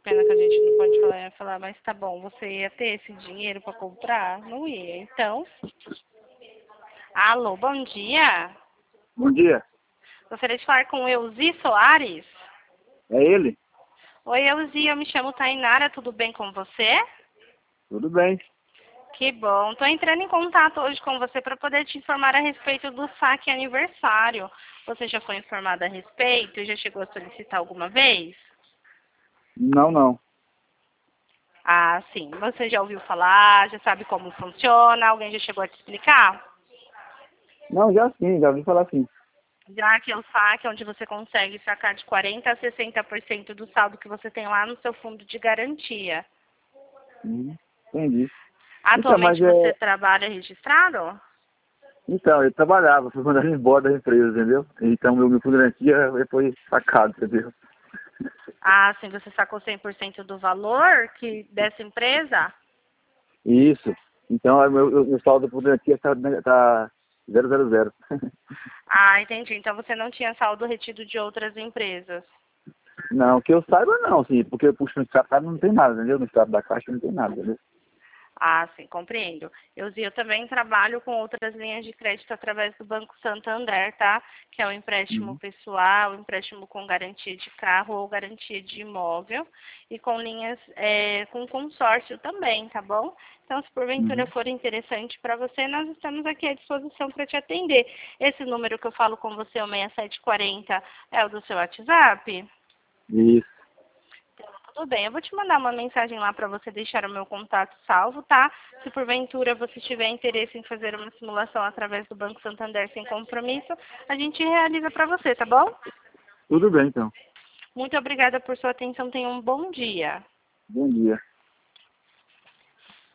pena que a gente não pode falar, mas tá bom, você ia ter esse dinheiro para comprar? Não ia. Então, alô, bom dia. Bom dia. Gostaria de falar com o Elzi Soares. É ele? Oi, Elzi, eu me chamo Tainara, tudo bem com você? Tudo bem. Que bom. Estou entrando em contato hoje com você para poder te informar a respeito do saque aniversário. Você já foi informada a respeito? Já chegou a solicitar alguma vez? Não, não. Ah, sim. Você já ouviu falar? Já sabe como funciona? Alguém já chegou a te explicar? Não, já sim, já ouvi falar sim. Já que é o saque onde você consegue sacar de 40% a 60% do saldo que você tem lá no seu fundo de garantia. Entendi. Então, mas Atualmente você trabalha registrado? Então, eu trabalhava, fui mandado embora da empresa, entendeu? Então, meu fundo de garantia foi sacado, entendeu? Ah, sim, você sacou 100% do valor dessa empresa? Isso. Então, meu saldo do fundo de garantia tá 000. Ah, entendi. Então você não tinha saldo retido de outras empresas. Não, que eu saiba não, sim, porque eu puxo no extrato não tem nada, entendeu? No extrato da caixa não tem nada, entendeu? Ah, sim, compreendo. Eu também trabalho com outras linhas de crédito através do Banco Santander, tá? Que é o empréstimo pessoal, empréstimo com garantia de carro ou garantia de imóvel e com linhas com consórcio também, tá bom? Então, se porventura for interessante para você, nós estamos aqui à disposição para te atender. Esse número que eu falo com você, o 6740, é o do seu WhatsApp? Isso. Tudo bem, eu vou te mandar uma mensagem lá para você deixar o meu contato salvo, tá? Se porventura você tiver interesse em fazer uma simulação através do Banco Santander sem compromisso, a gente realiza para você, tá bom? Tudo bem, então. Muito obrigada por sua atenção, tenha um bom dia. Bom dia.